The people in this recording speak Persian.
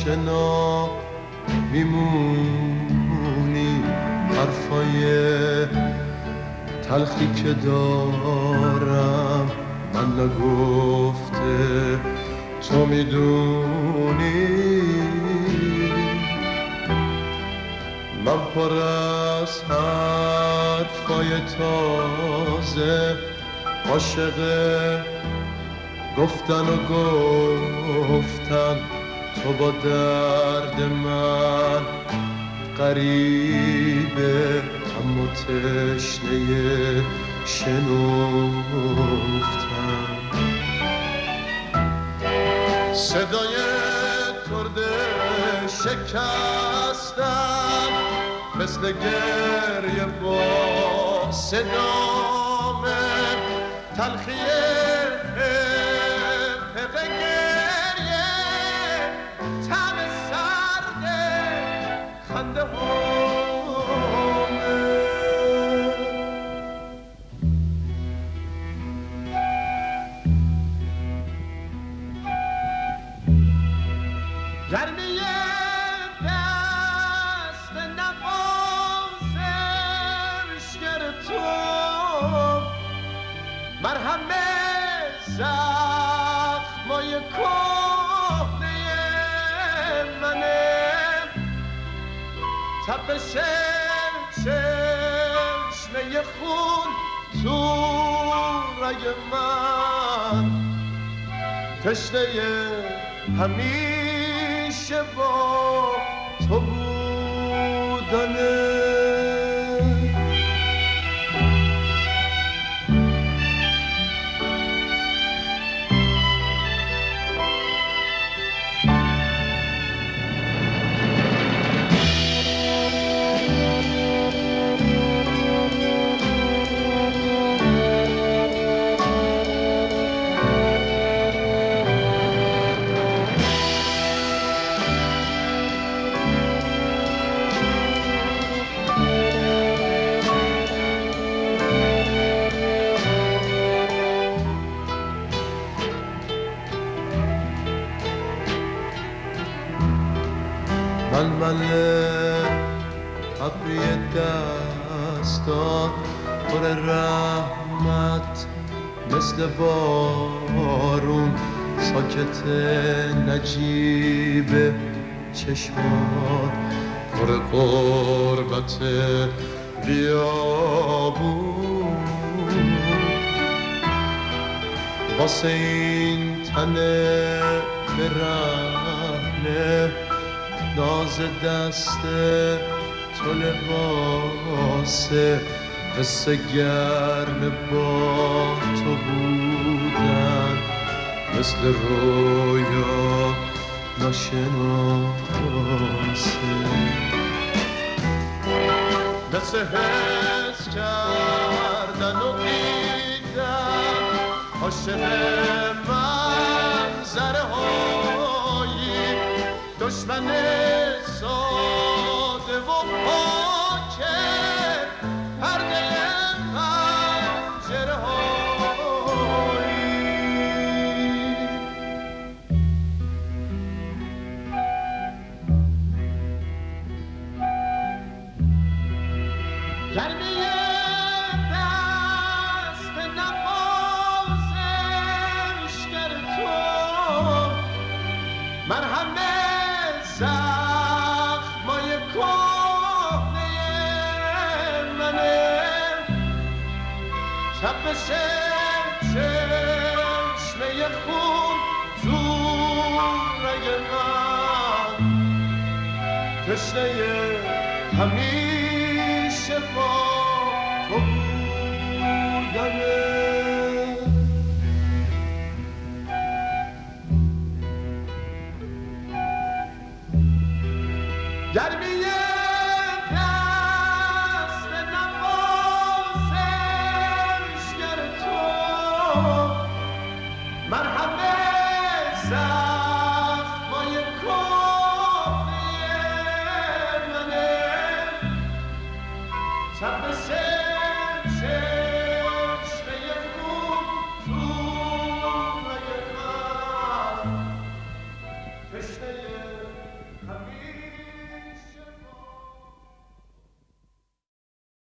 آشنا میمونی، حرفای تلخی که دارم من نگفته تو میدونی. من پر از حرفای تازه، عاشق گفتن و گفتن، تو با درد من غریبه اما تشنه شنفتن. صدای ترده شکستم مثل گریه با صدامه، تلخیه پق گریه، طعم سرد خنده هامه. گرمی دست نوازشگر تو مرهم زخمای کهنه منه، تپش چشمه خون تو رگ من، تشنه همیشه با تو بودنه. ململ ابری دستات پر رحمت مثل بارون، ساکت نجیب چشمات پر غربت بیابون. واسه این تنه برهنه ناز دست تو لباسه، قصه گرم با تو بودن مثل رویا ناشناسه. دست حس کردن و دیدن عاشق منظره هایی، دشمن ساده و پاکه پرده پنجره هایی. گرمی دست نوازشگر تو مرهم زخمای کهنه منه، تپش چشمه خون تو رگ من، تشنه همیشه با تو بودنه. گرمی